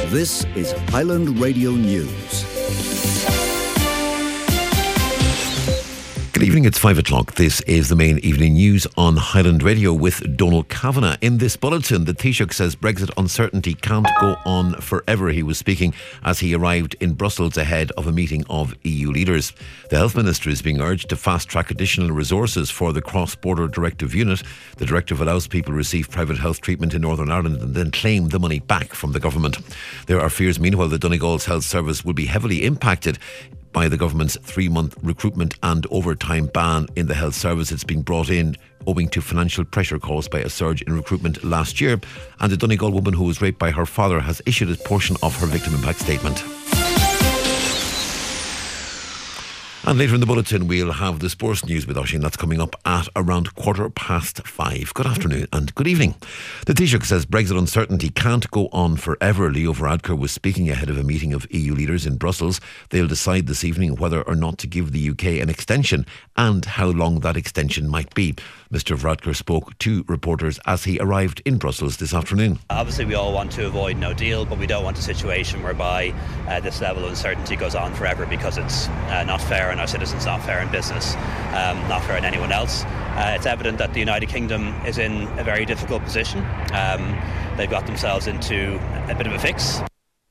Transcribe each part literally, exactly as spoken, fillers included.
This is Highland Radio News. Good evening, it's five o'clock. This is the main evening news on Highland Radio with Donald Kavanagh. In this bulletin, the Taoiseach says Brexit uncertainty can't go on forever. He was speaking as he arrived in Brussels ahead of a meeting of E U leaders. The Health Minister is being urged to fast-track additional resources for the cross-border directive unit. The directive allows people to receive private health treatment in Northern Ireland and then claim the money back from the government. There are fears, meanwhile, that Donegal's health service will be heavily impacted by the government's three-month recruitment and overtime ban in the health service. It's been brought in owing to financial pressure caused by a surge in recruitment last year. And a Donegal woman who was raped by her father has issued a portion of her victim impact statement. And later in the bulletin, we'll have the sports news with Oisin. That's coming up at around quarter past five. Good afternoon and good evening. The Taoiseach says Brexit uncertainty can't go on forever. Leo Varadkar was speaking ahead of a meeting of E U leaders in Brussels. They'll decide this evening whether or not to give the U K an extension and how long that extension might be. Mister Varadkar spoke to reporters as he arrived in Brussels this afternoon. Obviously, we all want to avoid no deal, but we don't want a situation whereby uh, this level of uncertainty goes on forever because it's uh, not fair on our citizens, not fair in business, um, not fair on anyone else. Uh, it's evident that the United Kingdom is in a very difficult position. Um, they've got themselves into a bit of a fix.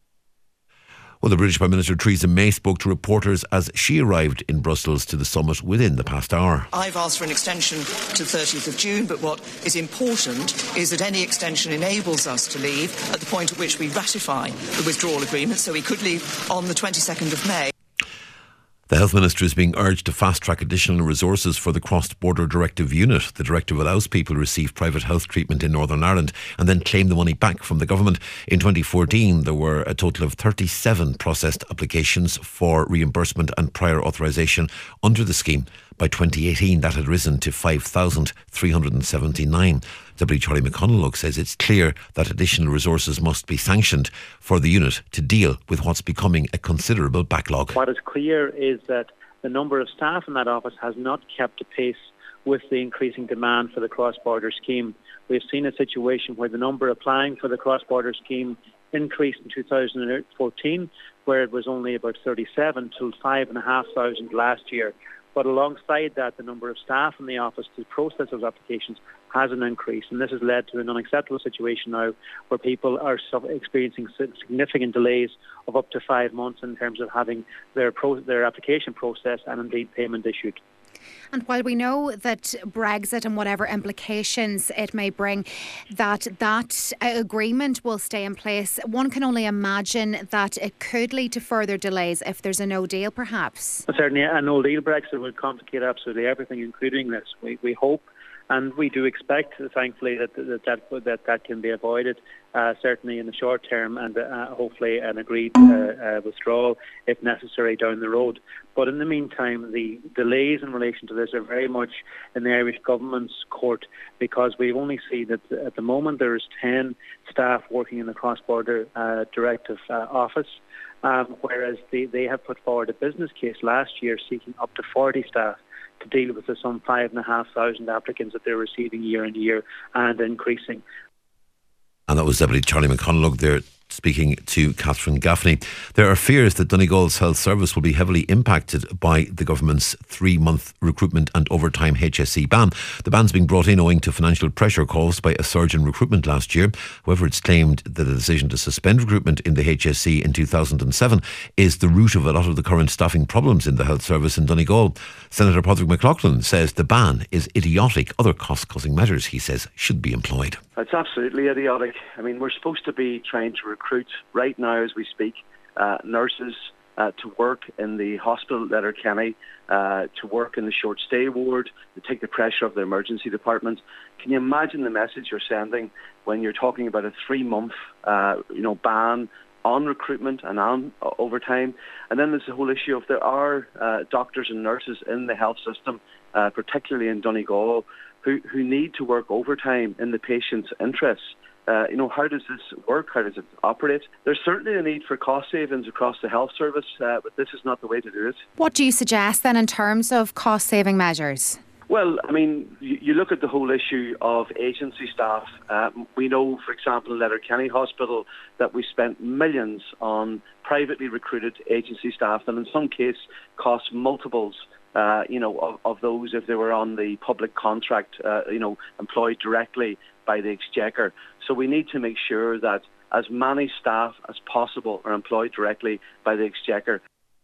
Well, the British Prime Minister Theresa May spoke to reporters as she arrived in Brussels to the summit within the past hour. I've asked for an extension to thirtieth of June, but what is important is that any extension enables us to leave at the point at which we ratify the withdrawal agreement, so we could leave on the twenty-second of May. The Health Minister is being urged to fast-track additional resources for the cross-border directive unit. The directive allows people to receive private health treatment in Northern Ireland and then claim the money back from the government. In twenty fourteen, there were a total of thirty-seven processed applications for reimbursement and prior authorisation under the scheme. By twenty eighteen, that had risen to five thousand three hundred seventy-nine. Deputy Charlie McConalogue says it's clear that additional resources must be sanctioned for the unit to deal with what's becoming a considerable backlog. What is clear is that the number of staff in that office has not kept pace with the increasing demand for the cross-border scheme. We've seen a situation where the number applying for the cross-border scheme increased in two thousand fourteen, where it was only about thirty-seven to five thousand five hundred last year. But alongside that, the number of staff in the office to process those applications hasn't increased. And this has led to an unacceptable situation now where people are experiencing significant delays of up to five months in terms of having their pro- their application processed and indeed payment issued. And while we know that Brexit and whatever implications it may bring, that that agreement will stay in place, one can only imagine that it could lead to further delays if there's a no deal, perhaps. Well, certainly a no deal Brexit would complicate absolutely everything, including this. We, we hope and we do expect, thankfully, that that, that, that, that can be avoided, uh, certainly in the short term, and uh, hopefully an agreed uh, uh, withdrawal, if necessary, down the road. But in the meantime, the delays in relation to this are very much in the Irish government's court, because we only see that at the moment there is ten staff working in the cross-border uh, directive uh, office, um, whereas they, they have put forward a business case last year seeking up to forty staff to deal with the some five and a half thousand applicants that they're receiving year on year and increasing. And that was Deputy Charlie McConalogue there speaking to Catherine Gaffney. There are fears that Donegal's health service will be heavily impacted by the government's three-month recruitment and overtime H S C ban. The ban's being brought in owing to financial pressure caused by a surge in recruitment last year. However, it's claimed that the decision to suspend recruitment in the H S C in two thousand seven is the root of a lot of the current staffing problems in the health service in Donegal. Senator Patrick McLaughlin says the ban is idiotic. Other cost-cutting measures, he says, should be employed. It's absolutely idiotic. I mean, we're supposed to be trying to recruit right now as we speak uh, nurses uh, to work in the hospital at Letterkenny, uh, to work in the short stay ward, to take the pressure off the emergency department. Can you imagine the message you're sending when you're talking about a three-month uh, you know, ban on recruitment and on uh, overtime? And then there's the whole issue of there are uh, doctors and nurses in the health system, uh, particularly in Donegal, who, who need to work overtime in the patient's interests. Uh, you know, how does this work? How does it operate? There's certainly a need for cost savings across the health service, uh, but this is not the way to do it. What do you suggest then in terms of cost-saving measures? Well, I mean, you, you look at the whole issue of agency staff. Uh, we know, for example, in Letterkenny Hospital that we spent millions on privately recruited agency staff, and in some cases cost multiples, uh, you know, of, of those if they were on the public contract, uh, you know, employed directly by the Exchequer. So we need to make sure that as many staff as possible are employed directly by the Exchequer.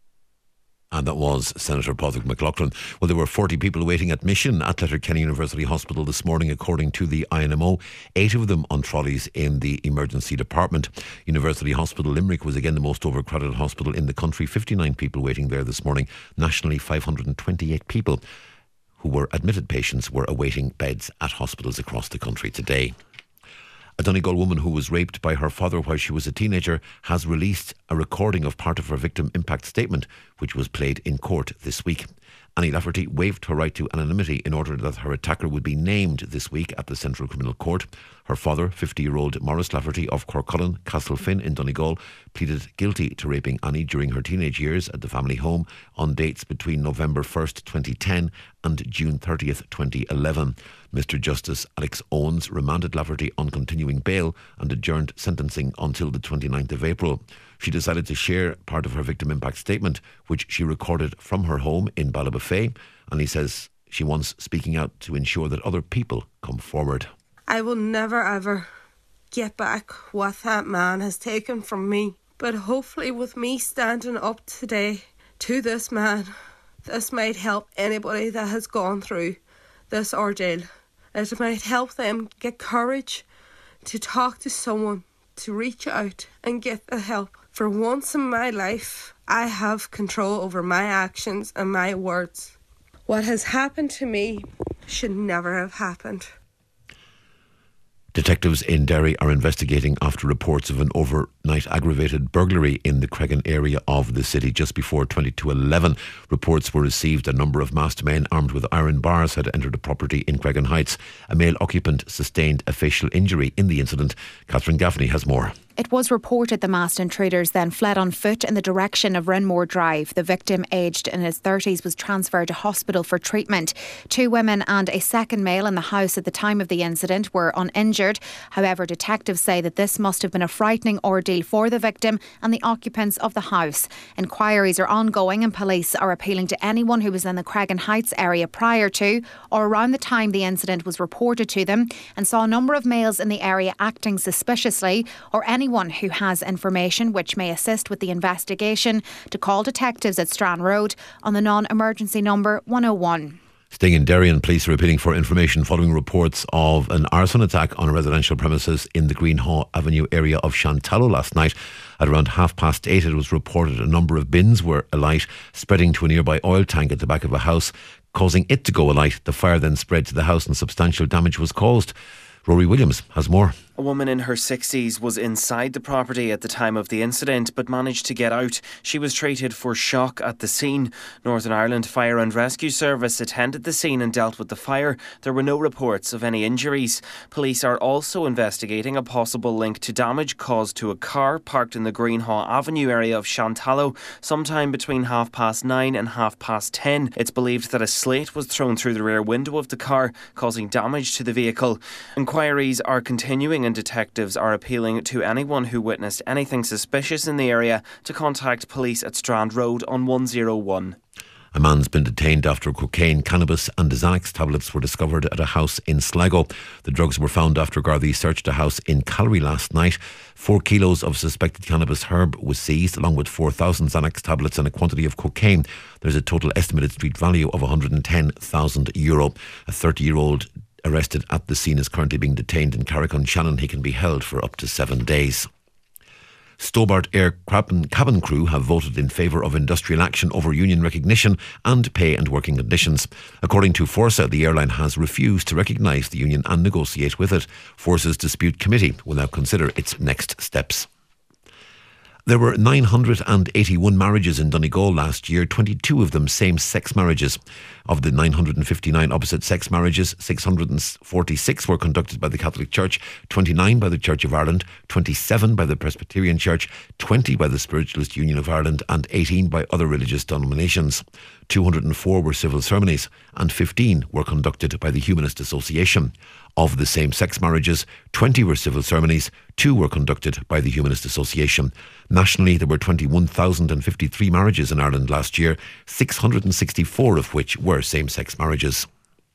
And that was Senator Patrick McLaughlin. Well, there were forty people awaiting admission at Letterkenny University Hospital this morning, according to the I N M O. Eight of them on trolleys in the emergency department. University Hospital Limerick was again the most overcrowded hospital in the country. fifty-nine people waiting there this morning. Nationally, five hundred twenty-eight people who were admitted patients were awaiting beds at hospitals across the country today. A Donegal woman who was raped by her father while she was a teenager has released a recording of part of her victim impact statement, which was played in court this week. Annie Lafferty waived her right to anonymity in order that her attacker would be named this week at the Central Criminal Court. Her father, fifty-year-old Maurice Lafferty of Corcullen, Castlefin in Donegal, pleaded guilty to raping Annie during her teenage years at the family home on dates between November first, twenty ten and June thirtieth, twenty eleven. Mister Justice Alex Owens remanded Lafferty on continuing bail and adjourned sentencing until the twenty-ninth of April. She decided to share part of her victim impact statement, which she recorded from her home in Ballybofey, and he says she wants speaking out to ensure that other people come forward. I will never ever get back what that man has taken from me, but hopefully with me standing up today to this man, this might help anybody that has gone through this ordeal. It might help them get courage to talk to someone, to reach out and get the help. For once in my life, I have control over my actions and my words. What has happened to me should never have happened. Detectives in Derry are investigating after reports of an overnight aggravated burglary in the Cregan area of the city just before twenty-two eleven. Reports were received a number of masked men armed with iron bars had entered a property in Cregan Heights. A male occupant sustained a facial injury in the incident. Catherine Gaffney has more. It was reported the masked intruders then fled on foot in the direction of Renmore Drive. The victim, aged in his thirties, was transferred to hospital for treatment. Two women and a second male in the house at the time of the incident were uninjured. However, detectives say that this must have been a frightening ordeal for the victim and the occupants of the house. Inquiries are ongoing and police are appealing to anyone who was in the Cregan Heights area prior to or around the time the incident was reported to them and saw a number of males in the area acting suspiciously, or any Anyone who has information which may assist with the investigation to call detectives at Strand Road on the non-emergency number one oh one. Staying in Derry, and police are appealing for information following reports of an arson attack on a residential premises in the Greenhaw Avenue area of Shantallow last night. At around half past eight, it was reported a number of bins were alight, spreading to a nearby oil tank at the back of a house, causing it to go alight. The fire then spread to the house and substantial damage was caused. Rory Williams has more. A woman in her sixties was inside the property at the time of the incident but managed to get out. She was treated for shock at the scene. Northern Ireland Fire and Rescue Service attended the scene and dealt with the fire. There were no reports of any injuries. Police are also investigating a possible link to damage caused to a car parked in the Greenhaw Avenue area of Shantallow sometime between half past nine and half past ten. It's believed that a slate was thrown through the rear window of the car, causing damage to the vehicle. Inquiries are continuing and detectives are appealing to anyone who witnessed anything suspicious in the area to contact police at Strand Road on one oh one. A man's been detained after cocaine, cannabis and Xanax tablets were discovered at a house in Sligo. The drugs were found after Gardaí searched a house in Calgary last night. Four kilos of suspected cannabis herb was seized, along with four thousand Xanax tablets and a quantity of cocaine. There's a total estimated street value of one hundred ten thousand euro. A thirty-year-old arrested at the scene is currently being detained in Carrick-on-Shannon. He can be held for up to seven days. Stobart Air cabin crew have voted in favour of industrial action over union recognition and pay and working conditions. According to Forsa, the airline has refused to recognise the union and negotiate with it. Forsa's dispute committee will now consider its next steps. There were nine hundred eighty-one marriages in Donegal last year, twenty-two of them same-sex marriages. Of the nine hundred fifty-nine opposite-sex marriages, six hundred forty-six were conducted by the Catholic Church, twenty-nine by the Church of Ireland, twenty-seven by the Presbyterian Church, twenty by the Spiritualist Union of Ireland and eighteen by other religious denominations. two hundred four were civil ceremonies and fifteen were conducted by the Humanist Association. Of the same-sex marriages, twenty were civil ceremonies, two were conducted by the Humanist Association. Nationally, there were twenty-one thousand fifty-three marriages in Ireland last year, six hundred sixty-four of which were same-sex marriages.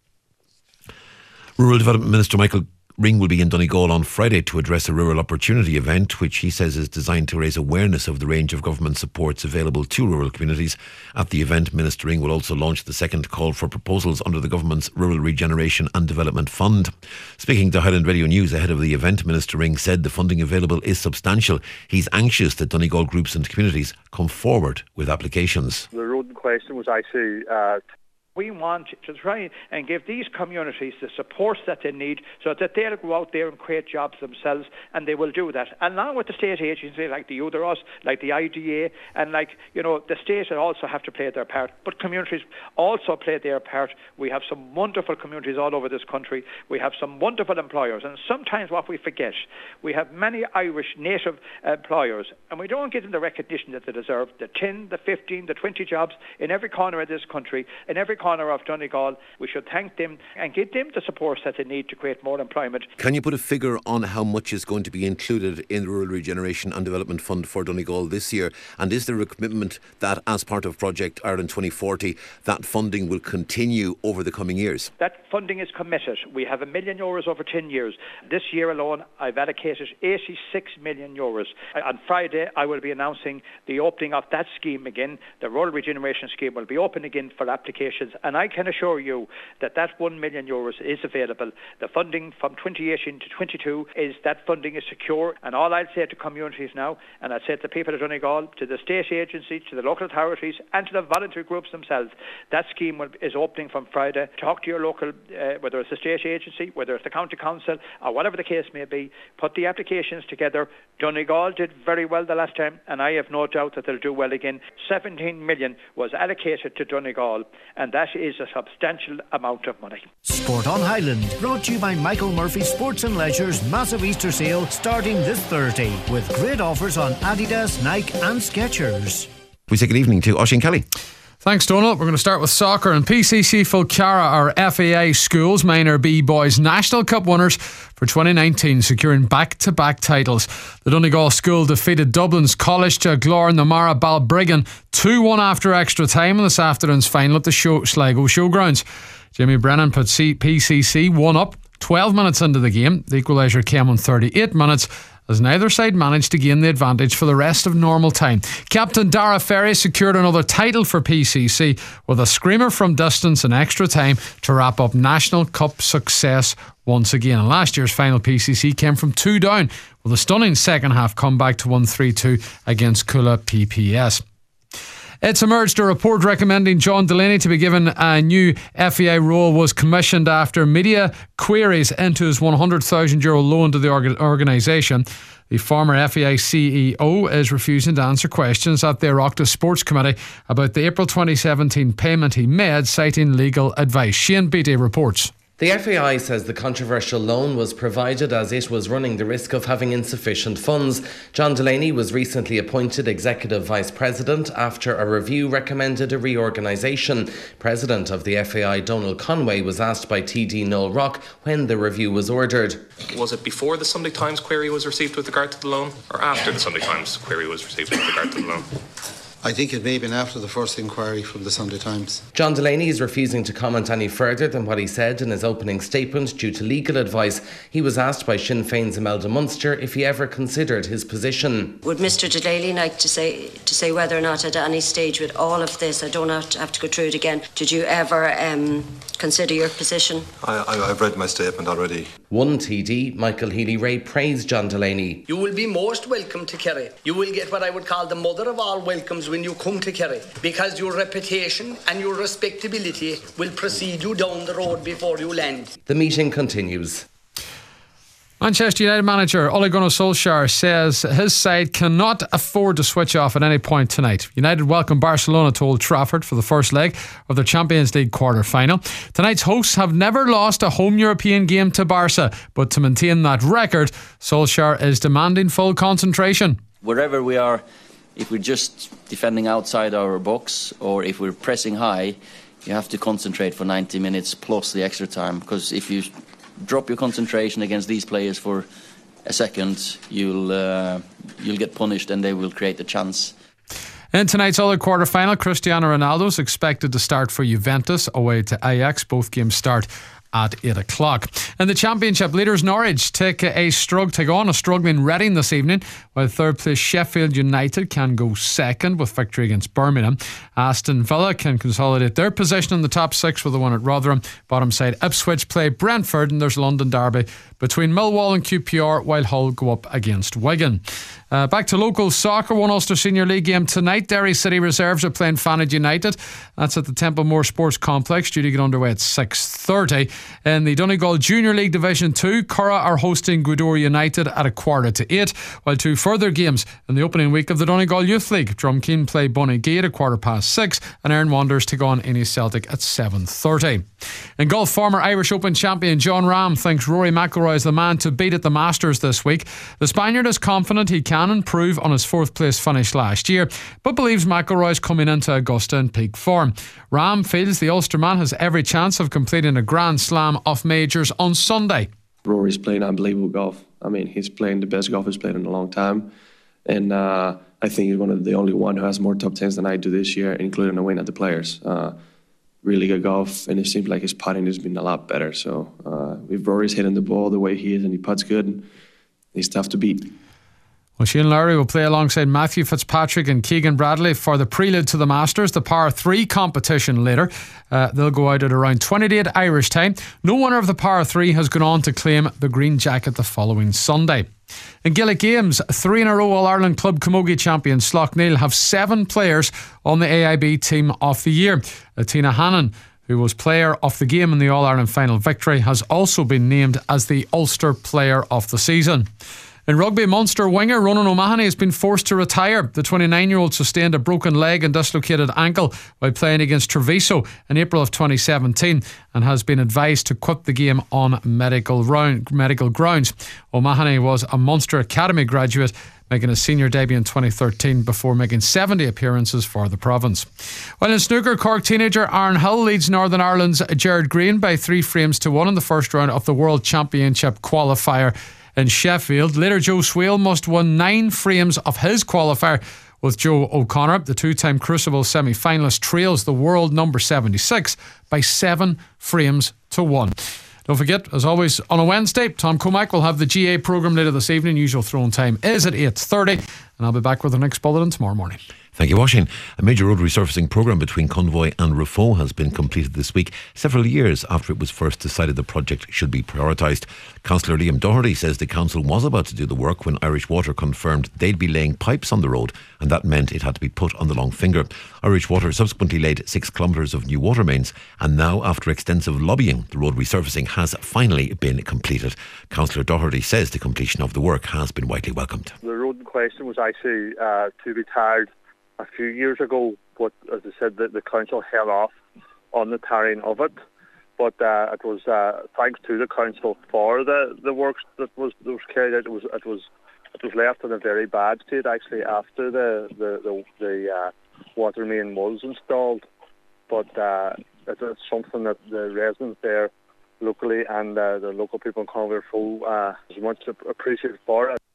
Rural Development Minister Michael Ring will be in Donegal on Friday to address a rural opportunity event, which he says is designed to raise awareness of the range of government supports available to rural communities. At the event, Minister Ring will also launch the second call for proposals under the government's Rural Regeneration and Development Fund. Speaking to Highland Radio News ahead of the event, Minister Ring said the funding available is substantial. He's anxious that Donegal groups and communities come forward with applications. The road in question was actually uh, we want to try and give these communities the support that they need so that they'll go out there and create jobs themselves, and they will do that. And along with the state agencies like the U D R S, like the I D A, and like, you know, the state also have to play their part, but communities also play their part. We have some wonderful communities all over this country. We have some wonderful employers, and sometimes what we forget, we have many Irish native employers, and we don't give them the recognition that they deserve. The ten, the fifteen, the twenty jobs in every corner of this country, in every corner of Donegal. We should thank them and give them the support that they need to create more employment. Can you put a figure on how much is going to be included in the Rural Regeneration and Development Fund for Donegal this year? And is there a commitment that, as part of Project Ireland twenty forty, that funding will continue over the coming years? That funding is committed. We have a million euros over ten years. This year alone, I've allocated eighty-six million euros. On Friday, I will be announcing the opening of that scheme again. The Rural Regeneration Scheme will be open again for applications. And I can assure you that that one million euros is available. The funding from twenty eighteen to twenty-two is that funding is secure. And all I'll say to communities now, and I'll say to the people of Donegal, to the state agency, to the local authorities, and to the voluntary groups themselves, that scheme will, is opening from Friday. Talk to your local, uh, whether it's the state agency, whether it's the county council, or whatever the case may be. Put the applications together. Donegal did very well the last time, and I have no doubt that they'll do well again. seventeen million was allocated to Donegal, and that is a substantial amount of money. Sport on Highland, brought to you by Michael Murphy Sports and Leisure's massive Easter sale starting this Thursday with great offers on Adidas, Nike and Skechers. We say good evening to Oisín Kelly. Thanks, Donald. We're going to start with soccer, and P C C Fulcara are F A I Schools Minor B Boys National Cup winners for twenty nineteen, securing back-to-back titles. The Donegal school defeated Dublin's College to Glór Namara Balbriggan two one after extra time in this afternoon's final at the show, Sligo Showgrounds. Jimmy Brennan put C- P C C one up twelve minutes into the game. The equaliser came on thirty-eight minutes, as neither side managed to gain the advantage for the rest of normal time. Captain Dara Ferry secured another title for P C C with a screamer from distance in extra time to wrap up National Cup success once again. And last year's final, P C C came from two down with a stunning second half comeback to win three two against Coola P P S. It's emerged a report recommending John Delaney to be given a new F A I role was commissioned after media queries into his one hundred thousand euro loan to the orga- organisation. The former F A I C E O is refusing to answer questions at the Oireachtas Sports Committee about the April twenty seventeen payment he made, citing legal advice. Shane Beattie reports. The F A I says the controversial loan was provided as it was running the risk of having insufficient funds. John Delaney was recently appointed Executive Vice President after a review recommended a reorganisation. President of the F A I, Donald Conway, was asked by T D Noel Rock when the review was ordered. Was it before the Sunday Times query was received with regard to the loan, or after the Sunday Times query was received with regard to the loan? I think it may have been after the first inquiry from the Sunday Times. John Delaney is refusing to comment any further than what he said in his opening statement due to legal advice. He was asked by Sinn Féin's Imelda Munster if he ever considered his position. Would Mister Delaney like to say to say whether or not at any stage with all of this, I don't have to, have to go through it again, did you ever um, consider your position? I, I, I've read my statement already. One T D, Michael Healy-Rae, praised John Delaney. You will be most welcome to Kerry. You will get what I would call the mother of all welcomes when you come to Kerry, because your reputation and your respectability will precede you down the road before you land. The meeting continues. Manchester United manager Ole Gunnar Solskjaer says his side cannot afford to switch off at any point tonight. United welcome Barcelona to Old Trafford for the first leg of their Champions League quarter-final. Tonight's hosts have never lost a home European game to Barca, but to maintain that record, Solskjaer is demanding full concentration. Wherever we are, if we're just defending outside our box or if we're pressing high, you have to concentrate for ninety minutes plus the extra time, because if you drop your concentration against these players for a second, you'll uh, you'll get punished and they will create a chance. In tonight's other quarter-final, Cristiano Ronaldo is expected to start for Juventus away to Ajax. Both games start at eight o'clock. In the Championship, leaders Norwich take a struggle, take on a struggling Reading this evening, while third place Sheffield United can go second with victory against Birmingham. Aston Villa can consolidate their position in the top six with a win at Rotherham. Bottom side Ipswich play Brentford, and there's London derby between Millwall and Q P R, while Hull go up against Wigan. Uh, back to local soccer, one Ulster Senior League game tonight. Derry City Reserves are playing Fanage United. That's at the Templemore Sports Complex, due to get underway at six thirty. In the Donegal Junior League Division two, Curra are hosting Gweedore United at a quarter to eight, while two further games in the opening week of the Donegal Youth League. Drumkeen play Bonnygate at a quarter past six, and Erin Wanderers take on Ennis Celtic at seven thirty. In golf, former Irish Open champion John Rahm thinks Rory McIlroy is the man to beat at the Masters this week. The Spaniard is confident he can improve on his fourth place finish last year, but believes McIlroy is coming into Augusta in peak form. Rahm feels the Ulsterman has every chance of completing a Grand Slam of majors on Sunday. Rory's playing unbelievable golf. I mean, he's playing the best golf he's played in a long time, and uh, I think he's one of the only one who has more top tens than I do this year, including a win at the Players. Uh, really good golf, and it seems like his putting has been a lot better. So uh, if Rory's hitting the ball the way he is and he putts good, he's tough to beat. Well, Shane Lowry will play alongside Matthew Fitzpatrick and Keegan Bradley for the prelude to the Masters, the Par three competition later. Uh, they'll go out at around twenty to eight Irish time. No winner of the Par three has gone on to claim the green jacket the following Sunday. In Gaelic Games, three in a row All-Ireland Club Camogie champions Slough-Neil have seven players on the A I B Team of the Year. Tina Hannon, who was player of the game in the All-Ireland final victory, has also been named as the Ulster Player of the Season. In rugby, Munster winger Ronan O'Mahony has been forced to retire. The twenty-nine-year-old sustained a broken leg and dislocated ankle while playing against Treviso in April of twenty seventeen, and has been advised to quit the game on medical, round, medical grounds. O'Mahony was a Munster Academy graduate, making his senior debut in twenty thirteen before making seventy appearances for the province. While in snooker, Cork teenager Aaron Hill leads Northern Ireland's Gerard Green by three frames to one in the first round of the World Championship qualifier in Sheffield. Later, Joe Swale must win nine frames of his qualifier, with Joe O'Connor, the two-time Crucible semi-finalist, trails the world number seventy-six by seven frames to one. Don't forget, as always, on a Wednesday, Tom Comack will have the G A programme later this evening. Usual throwing time is at eight thirty, and I'll be back with the next bulletin tomorrow morning. Thank you, Washing. A major road resurfacing programme between Convoy and Rufo has been completed this week, several years after it was first decided the project should be prioritised. Councillor Liam Doherty says the council was about to do the work when Irish Water confirmed they'd be laying pipes on the road, and that meant it had to be put on the long finger. Irish Water subsequently laid six kilometres of new water mains, and now, after extensive lobbying, the road resurfacing has finally been completed. Councillor Doherty says the completion of the work has been widely welcomed. The road in question was actually uh, to be tarred a few years ago, but as I said, the, the council held off on the tarring of it. But uh, it was uh, thanks to the council for the, the works that was that was carried out. It was it was it was left in a very bad state actually after the the the, the uh, water main was installed. But uh, it's, it's something that the residents there locally and uh, the local people in Convoy Rufo uh, is much appreciated for it.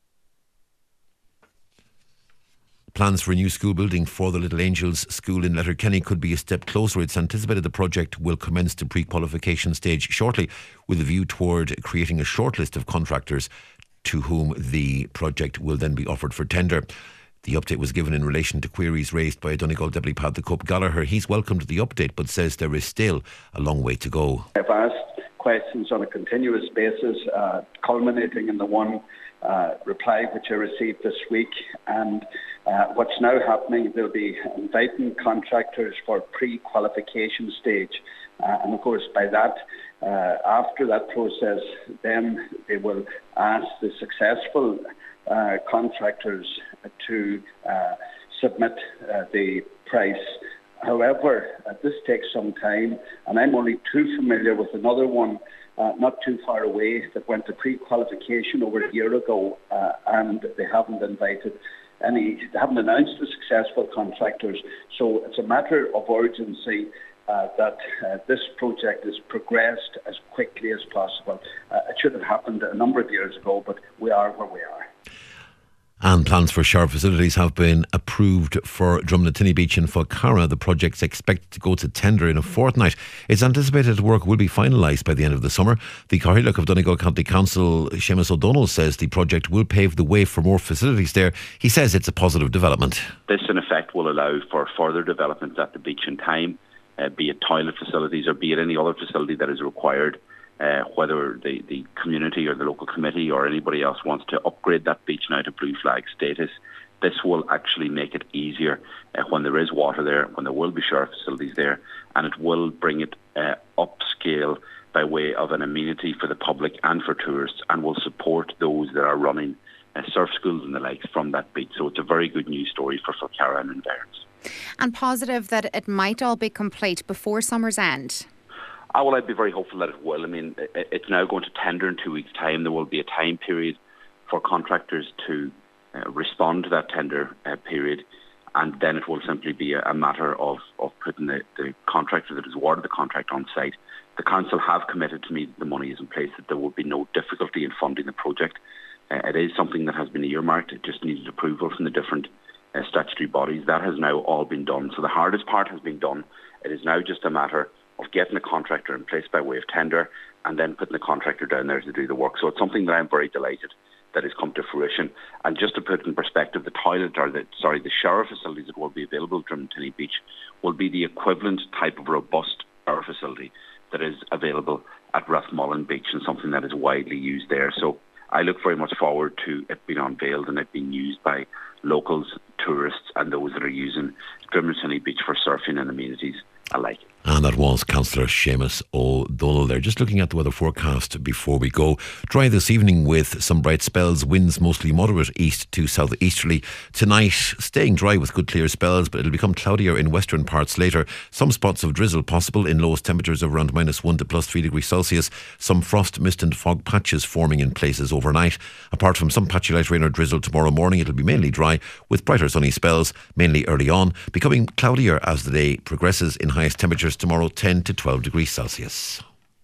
Plans for a new school building for the Little Angels School in Letterkenny could be a step closer. It's anticipated the project will commence the pre-qualification stage shortly, with a view toward creating a shortlist of contractors to whom the project will then be offered for tender. The update was given in relation to queries raised by Donegal Deputy Pat the Cope Gallagher. He's welcomed the update but says there is still a long way to go. I've asked questions on a continuous basis, uh, culminating in the one uh, reply which I received this week. And uh, what's now happening, they'll be inviting contractors for pre-qualification stage. Uh, and of course, by that, uh, after that process, then they will ask the successful uh, contractors to uh, submit uh, the price. However, uh, this takes some time, and I'm only too familiar with another one uh, not too far away that went to pre-qualification over a year ago, uh, and they haven't invited any, they haven't announced the successful contractors. So it's a matter of urgency uh, that uh, this project is progressed as quickly as possible. Uh, it should have happened a number of years ago, but we are where we are. And plans for shower facilities have been approved for Drumnatini Beach in Falcarra. The project's expected to go to tender in a fortnight. It's anticipated work will be finalised by the end of the summer. The Cathaoirleach of Donegal County Council, Seamus O'Donnell, says the project will pave the way for more facilities there. He says it's a positive development. This, in effect, will allow for further development at the beach in time, uh, be it toilet facilities or be it any other facility that is required. Uh, whether the, the community or the local committee or anybody else wants to upgrade that beach now to blue flag status, this will actually make it easier uh, when there is water there, when there will be shower facilities there, and it will bring it uh, upscale by way of an amenity for the public and for tourists, and will support those that are running uh, surf schools and the likes from that beach. So it's a very good news story for Falcarra and environs. And positive that it might all be complete before summer's end. Oh, well, I'd be very hopeful that it will. I mean, it's now going to tender in two weeks' time. There will be a time period for contractors to uh, respond to that tender uh, period, and then it will simply be a, a matter of, of putting the, the contractor that has awarded the contract on site. The council have committed to me that the money is in place, that there will be no difficulty in funding the project. Uh, it is something that has been earmarked. It just needed approval from the different uh, statutory bodies. That has now all been done. So the hardest part has been done. It is now just a matter of getting a contractor in place by way of tender and then putting the contractor down there to do the work. So it's something that I'm very delighted that has come to fruition. And just to put it in perspective, the toilet or the sorry, the shower facilities that will be available at Drumnatini Beach will be the equivalent type of robust shower facility that is available at Rathmullen Beach and something that is widely used there. So I look very much forward to it being unveiled and it being used by locals, tourists and those that are using Drumnatini Beach for surfing and amenities alike. And that was Councillor Seamus O'Donnell there. Just looking at the weather forecast before we go. Dry this evening with some bright spells. Winds mostly moderate east to southeasterly. Tonight, staying dry with good clear spells, but it'll become cloudier in western parts later. Some spots of drizzle possible in lowest temperatures of around minus one to plus three degrees Celsius. Some frost, mist and fog patches forming in places overnight. Apart from some patchy light rain or drizzle tomorrow morning, it'll be mainly dry with brighter sunny spells, mainly early on, becoming cloudier as the day progresses in highest temperatures tomorrow ten to twelve degrees Celsius.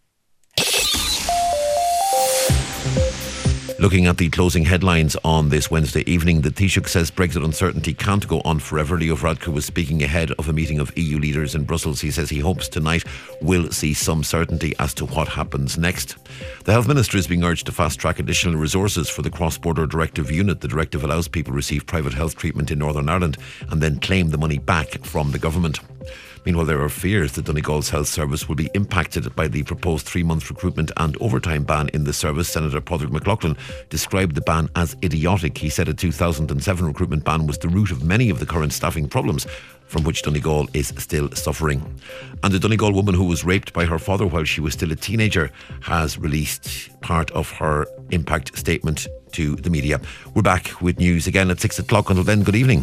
Looking at the closing headlines on this Wednesday evening, the Taoiseach says Brexit uncertainty can't go on forever. Leo Varadkar was speaking ahead of a meeting of E U leaders in Brussels. He says he hopes tonight will see some certainty as to what happens next. The Health Minister is being urged to fast-track additional resources for the cross-border directive unit. The directive allows people to receive private health treatment in Northern Ireland and then claim the money back from the government. Meanwhile, there are fears that Donegal's health service will be impacted by the proposed three-month recruitment and overtime ban in the service. Senator Padraig McLaughlin described the ban as idiotic. He said a two thousand seven recruitment ban was the root of many of the current staffing problems from which Donegal is still suffering. And a Donegal woman who was raped by her father while she was still a teenager has released part of her impact statement to the media. We're back with news again at six o'clock. Until then, good evening.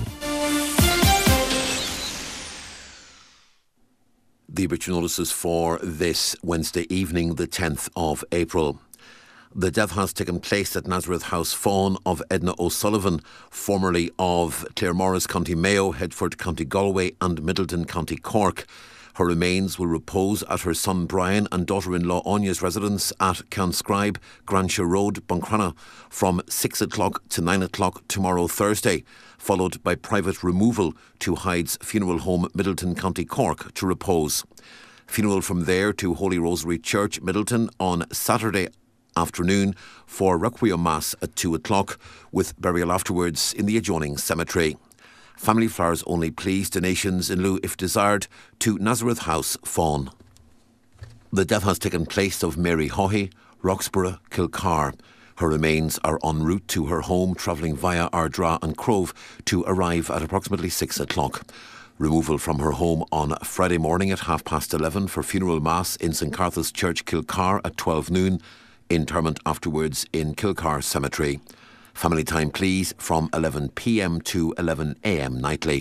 The obituary notices for this Wednesday evening, the tenth of April. The death has taken place at Nazareth House Fawn of Edna O'Sullivan, formerly of Claremorris, County Mayo, Headford, County Galway and Middleton, County Cork. Her remains will repose at her son Brian and daughter-in-law Anya's residence at Canscribe, Granshire Road, Buncrana, from six o'clock to nine o'clock tomorrow Thursday, followed by private removal to Hyde's Funeral Home, Middleton, County Cork, to repose. Funeral from there to Holy Rosary Church, Middleton, on Saturday afternoon for Requiem Mass at two o'clock, with burial afterwards in the adjoining cemetery. Family flowers only, please. Donations in lieu, if desired, to Nazareth House, Fawn. The death has taken place of Mary Haughey, Roxborough, Kilcar. Her remains are en route to her home, travelling via Ardra and Crove to arrive at approximately six o'clock. Removal from her home on Friday morning at half past eleven for funeral mass in St Cartha's Church, Kilcar at twelve noon. Interment afterwards in Kilcar Cemetery. Family time, please, from eleven p m to eleven a m nightly.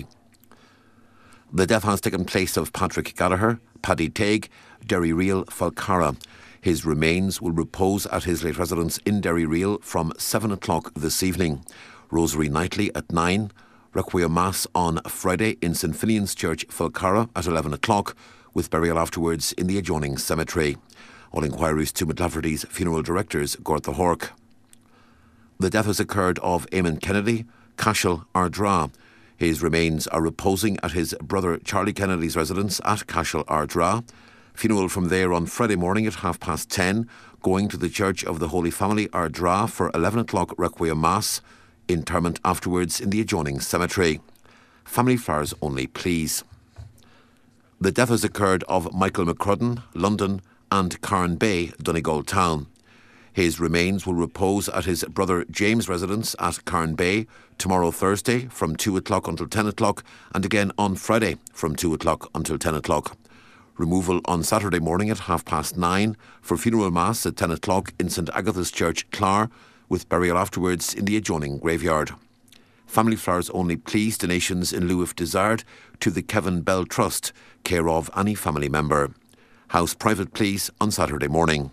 The death has taken place of Patrick Gallagher, Paddy Tague, Derry Real, Falcara. His remains will repose at his late residence in Derry Real from seven o'clock this evening. Rosary nightly at nine. Requiem Mass on Friday in St Finian's Church, Falcara at eleven o'clock, with burial afterwards in the adjoining cemetery. All inquiries to McLafferty's funeral directors, Gortha Hork. The death has occurred of Eamon Kennedy, Cashel, Ardra. His remains are reposing at his brother Charlie Kennedy's residence at Cashel, Ardra. Funeral from there on Friday morning at half past ten, going to the Church of the Holy Family, Ardra, for eleven o'clock Requiem Mass. Interment afterwards in the adjoining cemetery. Family flowers only, please. The death has occurred of Michael McCrudden, London, and Carn Bay, Donegal Town. His remains will repose at his brother James' residence at Carn Bay tomorrow Thursday from two o'clock until ten o'clock, and again on Friday from two o'clock until ten o'clock. Removal on Saturday morning at half past nine for funeral mass at ten o'clock in St Agatha's Church, Clar, with burial afterwards in the adjoining graveyard. Family flowers only, please. Donations in lieu if desired to the Kevin Bell Trust, care of any family member. House private, please, on Saturday morning.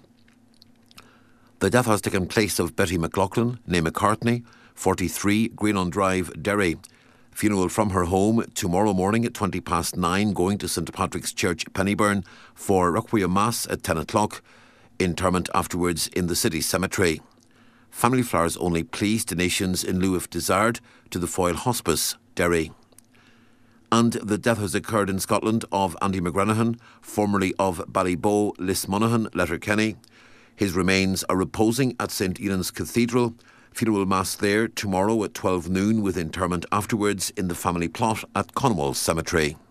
The death has taken place of Betty McLaughlin, née McCartney, forty-three, Greenon Drive, Derry. Funeral from her home tomorrow morning at twenty past nine, going to St Patrick's Church, Pennyburn, for Requiem Mass at ten o'clock. Interment afterwards in the city cemetery. Family flowers only, please. Donations in lieu if desired to the Foyle Hospice, Derry. And the death has occurred in Scotland of Andy McGranahan, formerly of Ballyboe, Lismonaghan, Letterkenny. His remains are reposing at St Enan's Cathedral. Funeral Mass there tomorrow at twelve noon, with interment afterwards in the family plot at Conwall Cemetery.